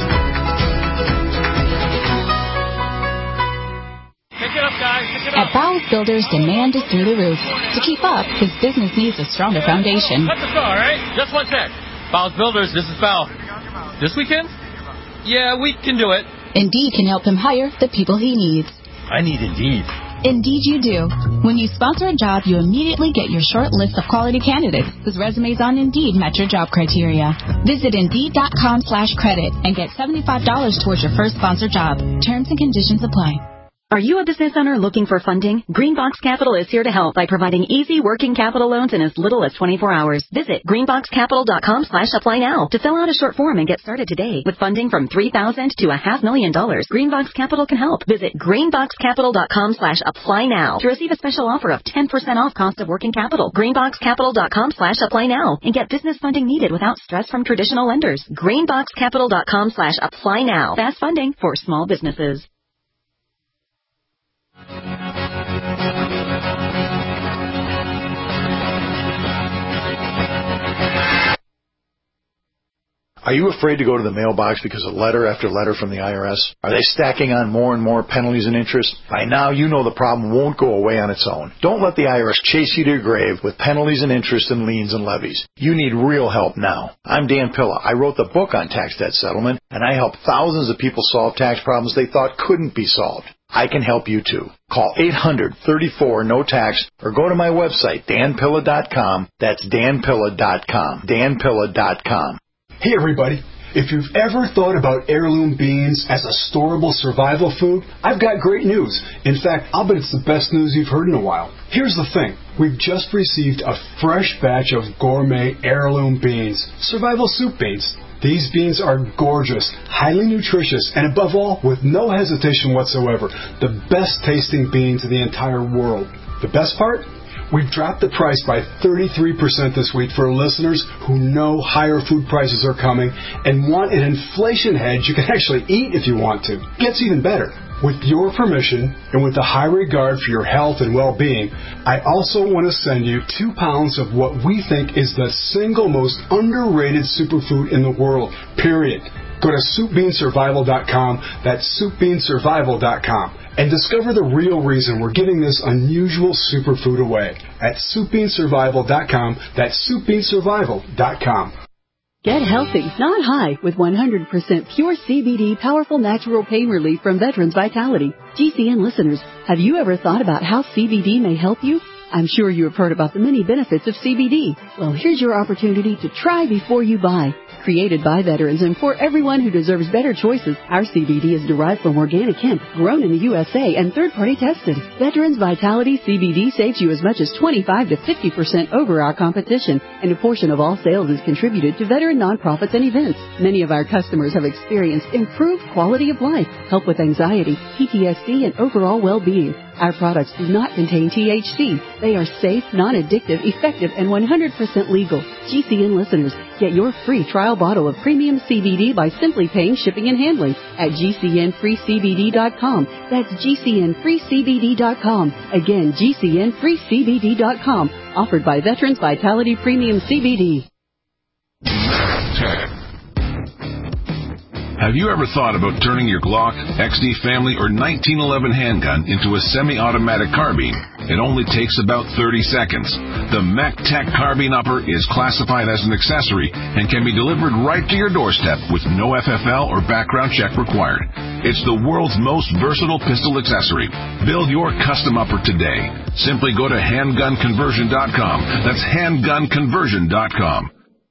At Bowles Builders, demand is through the roof. To keep up, his business needs a stronger foundation. Cut the saw, all right? Just one sec. Bowles Builders, this is Val. This weekend? Yeah, we can do it. Indeed can help him hire the people he needs. I need Indeed. Indeed you do. When you sponsor a job, you immediately get your short list of quality candidates whose resumes on Indeed match your job criteria. Visit Indeed.com slash credit and get seventy-five dollars towards your first sponsored job. Terms and conditions apply. Are you a business owner looking for funding? Greenbox Capital is here to help by providing easy working capital loans in as little as twenty-four hours. Visit greenbox capital dot com slash apply now to fill out a short form and get started today. With funding from three thousand dollars to a half million dollars, Greenbox Capital can help. Visit greenbox capital dot com slash apply now to receive a special offer of ten percent off cost of working capital. greenbox capital dot com slash apply now and get business funding needed without stress from traditional lenders. greenbox capital dot com slash apply now. Fast funding for small businesses. Are you afraid to go to the mailbox because of letter after letter from the I R S? Are they stacking on more and more penalties and interest? By now, you know the problem won't go away on its own. Don't let the I R S chase you to your grave with penalties and interest and liens and levies. You need real help now. I'm Dan Pilla. I wrote the book on tax debt settlement, and I help thousands of people solve tax problems they thought couldn't be solved. I can help you too. Call eight hundred, thirty-four, no tax or go to my website, dan pilla dot com. That's dan pilla dot com. dan pilla dot com. Hey, everybody. If you've ever thought about heirloom beans as a storable survival food, I've got great news. In fact, I'll bet it's the best news you've heard in a while. Here's the thing. We've just received a fresh batch of gourmet heirloom beans, survival soup beans. These beans are gorgeous, highly nutritious, and above all, with no hesitation whatsoever, the best tasting beans in the entire world. The best part? We've dropped the price by thirty-three percent this week for listeners who know higher food prices are coming and want an inflation hedge you can actually eat if you want to. Gets even better. With your permission and with a high regard for your health and well-being, I also want to send you two pounds of what we think is the single most underrated superfood in the world, period. Go to soup bean survival dot com, that's soup bean survival dot com, and discover the real reason we're giving this unusual superfood away at soup bean survival dot com, that's soup bean survival dot com. Get healthy, not high, with one hundred percent pure C B D powerful natural pain relief from Veterans Vitality. G C N listeners, have you ever thought about how C B D may help you? I'm sure you have heard about the many benefits of C B D. Well, here's your opportunity to try before you buy. Created by veterans and for everyone who deserves better choices, our C B D is derived from organic hemp, grown in the U S A and third-party tested. Veterans Vitality C B D saves you as much as twenty-five to fifty percent over our competition, and a portion of all sales is contributed to veteran nonprofits and events. Many of our customers have experienced improved quality of life, help with anxiety, P T S D, and overall well-being. Our products do not contain T H C. They are safe, non-addictive, effective, and one hundred percent legal. G C N listeners, get your free trial bottle of premium C B D by simply paying shipping and handling at G C N free C B D dot com. That's G C N free C B D dot com. Again, G C N free C B D dot com. Offered by Veterans Vitality Premium C B D. Have you ever thought about turning your Glock, X D Family, or nineteen eleven handgun into a semi-automatic carbine? It only takes about thirty seconds. The MacTac Carbine Upper is classified as an accessory and can be delivered right to your doorstep with no F F L or background check required. It's the world's most versatile pistol accessory. Build your custom upper today. Simply go to handgun conversion dot com. That's handgun conversion dot com.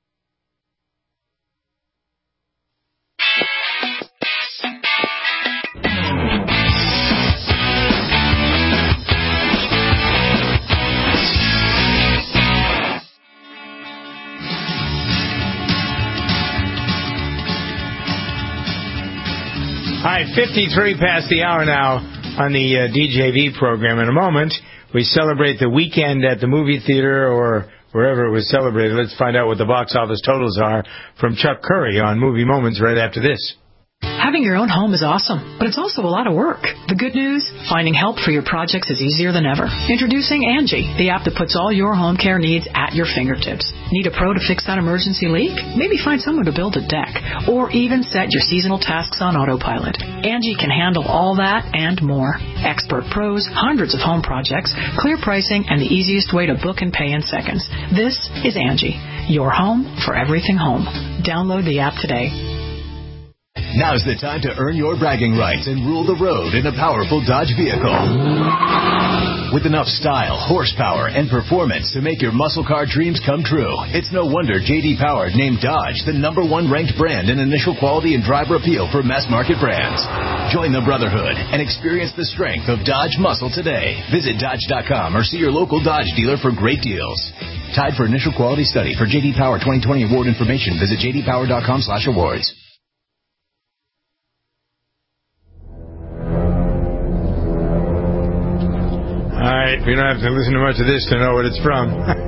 All right, fifty-three past the hour now on the uh, D J V program. In a moment, we celebrate the weekend at the movie theater or wherever it was celebrated. Let's find out what the box office totals are from Chuck Curry on Movie Moments right after this. Having your own home is awesome, but it's also a lot of work. The good news? Finding help for your projects is easier than ever. Introducing Angie, the app that puts all your home care needs at your fingertips. Need a pro to fix that emergency leak? Maybe find someone to build a deck, or even set your seasonal tasks on autopilot. Angie can handle all that and more. Expert pros, hundreds of home projects, clear pricing, and the easiest way to book and pay in seconds. This is Angie, your home for everything home. Download the app today. Now's the time to earn your bragging rights and rule the road in a powerful Dodge vehicle. With enough style, horsepower, and performance to make your muscle car dreams come true, it's no wonder J D Power named Dodge the number one ranked brand in initial quality and driver appeal for mass market brands. Join the brotherhood and experience the strength of Dodge muscle today. Visit Dodge dot com or see your local Dodge dealer for great deals. Tied for initial quality study. For J D Power twenty twenty award information, visit J D Power dot com slash awards. All right, we don't have to listen to much of this to know what it's from.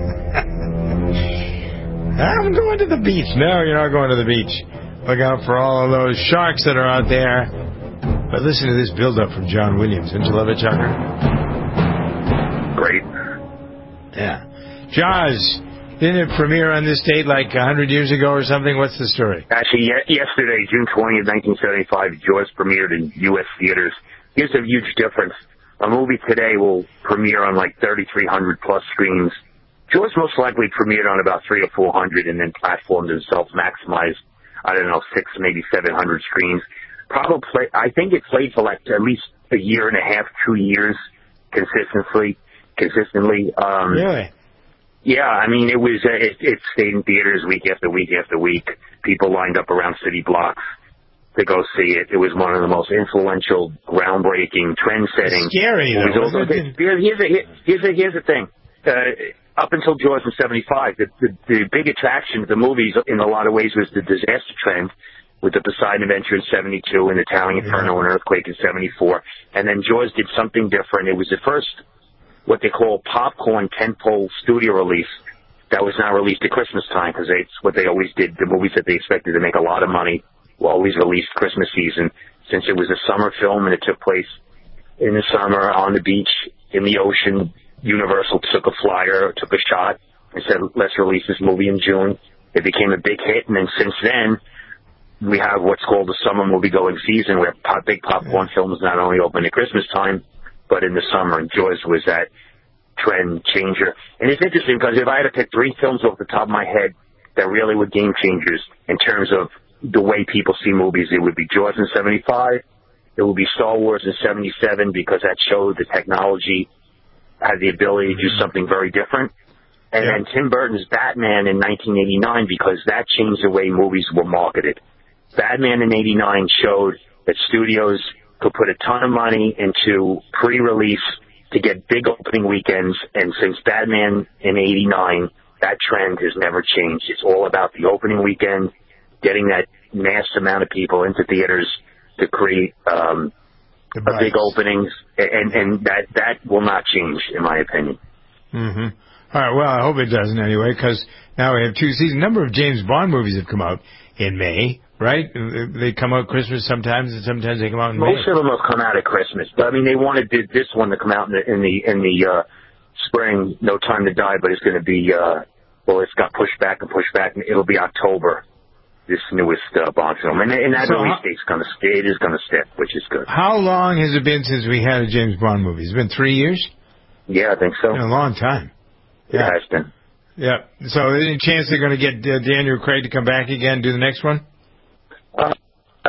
I'm going to the beach. No, you're not going to the beach. Look out for all of those sharks that are out there. But listen to this build-up from John Williams. Don't you love it, Chucker? Great. Yeah. Jaws, didn't it premiere on this date like one hundred years ago or something? What's the story? Actually, ye- yesterday, June twentieth, nineteen seventy-five, Jaws premiered in U S theaters. Here's a huge difference. A movie today will premiere on like thirty-three hundred plus screens. Jaws most likely premiered on about three or four hundred and then platformed themselves, maximized, I don't know, six, maybe seven hundred screens. Probably, I think it played for like at least a year and a half, two years consistently. Consistently. Um, really? Yeah, I mean, it was, uh, it, it stayed in theaters week after week after week. People lined up around city blocks to go see it. It was one of the most influential, groundbreaking, trend-setting. Scary, though. Also, It? here's, a, here's, a, here's the thing. Uh, up until Jaws in seventy-five, the, the, the big attraction of the movies in a lot of ways was the disaster trend with the Poseidon Adventure in seventy-two and the Towering Inferno and Earthquake in seventy-four. And then Jaws did something different. It was the first, what they call popcorn tentpole studio release that was not released at Christmas time, because it's what they always did. The movies that they expected to make a lot of money were always released Christmas season. Since it was a summer film and it took place in the summer on the beach, in the ocean, Universal took a flyer, took a shot, and said, let's release this movie in June. It became a big hit, and then since then, we have what's called the summer movie-going season, where pop, big popcorn films not only open at Christmas time, but in the summer, and Jaws was that trend changer. And it's interesting, because if I had to pick three films off the top of my head that really were game changers in terms of the way people see movies, it would be Jaws in seventy-five, it would be Star Wars in seventy-seven, because that showed the technology had the ability to do something very different. And yeah. then Tim Burton's Batman in nineteen eighty-nine, because that changed the way movies were marketed. Batman in eighty-nine showed that studios could put a ton of money into pre-release to get big opening weekends, and since Batman in eighty-nine, that trend has never changed. It's all about the opening weekend, getting that mass amount of people into theaters to create um, a big openings, and, and that, that will not change, in my opinion. Mm-hmm. All right, well, I hope it doesn't anyway, because now we have two seasons. A number of James Bond movies have come out in May, right? They come out Christmas sometimes, and sometimes they come out in Most May. Most of them have come out at Christmas, but I mean, they wanted this one to come out in the in the, in the uh, spring. No Time to Die, but it's going to be uh, well, it's got pushed back and pushed back, and it'll be October. This newest uh, Bond film, and, and that so release date's going to it is going to stick, which is good. How long has it been since we had a James Bond movie? It's been three years. Yeah, I think so. Been a long time. Yeah. It has been. Yeah. So, any chance they're going to get uh, Daniel Craig to come back again and do the next one? Uh, uh,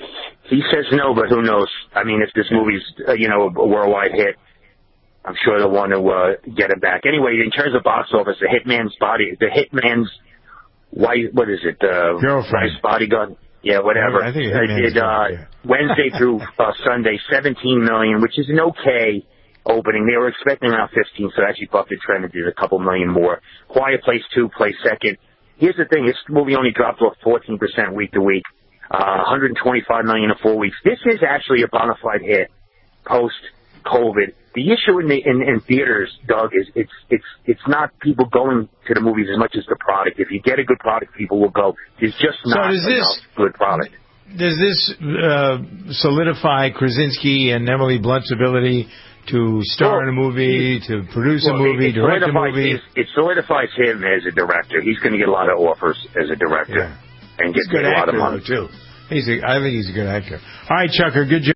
he says no, but who knows? I mean, if this movie's uh, you know a worldwide hit, I'm sure they'll want to uh, get him back. Anyway, in terms of box office, the Hitman's body, the Hitman's White, what is it? Uh, Girlfriend. Nice Bodyguard. Yeah, whatever. I think it did uh, yeah. Wednesday through uh, Sunday, seventeen million, which is an okay opening. They were expecting around fifteen, so actually bucked the trend and did a couple million more. Quiet Place two placed second. Here's the thing: this movie only dropped off fourteen percent week to week, uh, one hundred twenty-five million in four weeks. This is actually a bona fide hit post COVID. The issue in the in, in theaters, Doug, is it's it's it's not people going to the movies as much as the product. If you get a good product, people will go. There's just not so does enough this, good product. Does this uh, solidify Krasinski and Emily Blunt's ability to star well, in a movie, to produce well, a movie, it, it direct a movie? His, it solidifies him as a director. He's going to get a lot of offers as a director yeah. and get he's a good a actor, lot of money too. He's a, I think he's a good actor. All right, Chucker, good job.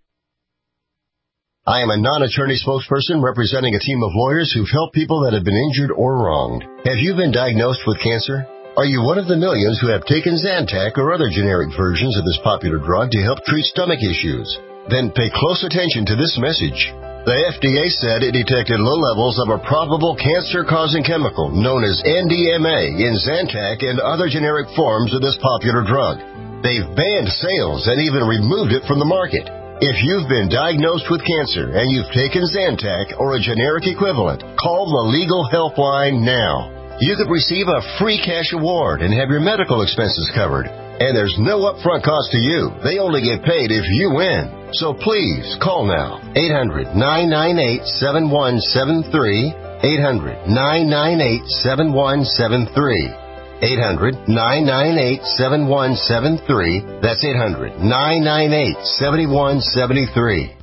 I am a non-attorney spokesperson representing a team of lawyers who've helped people that have been injured or wronged. Have you been diagnosed with cancer? Are you one of the millions who have taken Zantac or other generic versions of this popular drug to help treat stomach issues? Then pay close attention to this message. The F D A said it detected low levels of a probable cancer-causing chemical known as N D M A in Zantac and other generic forms of this popular drug. They've banned sales and even removed it from the market. If you've been diagnosed with cancer and you've taken Zantac or a generic equivalent, call the Legal Helpline now. You could receive a free cash award and have your medical expenses covered. And there's no upfront cost to you. They only get paid if you win. So please, call now. eight hundred, nine nine eight, seven one seven three. eight hundred, nine nine eight, seven one seven three. eight hundred, nine nine eight, seven one seven three. That's eight hundred, nine nine eight, seven one seven three.